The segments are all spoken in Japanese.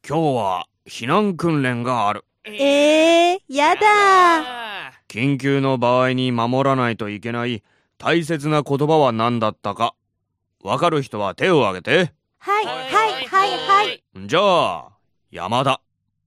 今日は避難訓練がある。 やだ。 緊急の場合に守らないといけない大切な言葉は何だったか、わかる人は手を挙げて。 はい。 じゃあ、山田。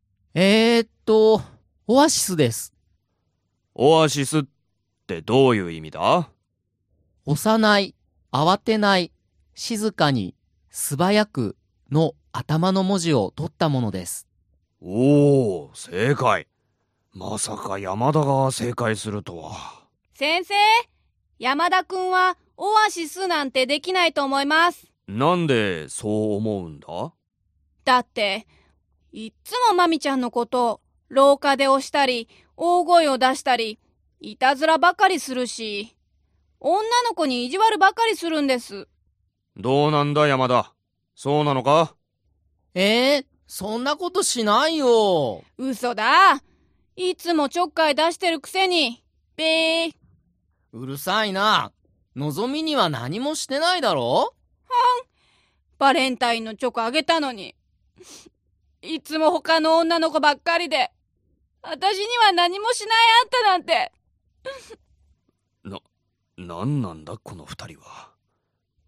オアシスです。 オアシスってどういう意味だ？ 押さない、慌てない、静かに、素早くの頭の文字を取ったものです。 おー、正解。まさか山田が正解するとは。 先生、山田くんはオアシスなんてできないと思います。 なんでそう思うんだ？ だって、いっつもまみちゃんのこと廊下で押したり、大声を出したり、いたずらばかりするし、女の子に意地悪ばかりするんです。 どうなんだ山田、そうなのか？ そんなことしないよ。 嘘だ。いつもちょっかい出してるくせに。べー。 うるさいな。のぞみには何もしてないだろ？ バレンタインのチョコあげたのに。いつも他の女の子ばっかりで。私には何もしないあんたなんて。 なんなんだこの二人は。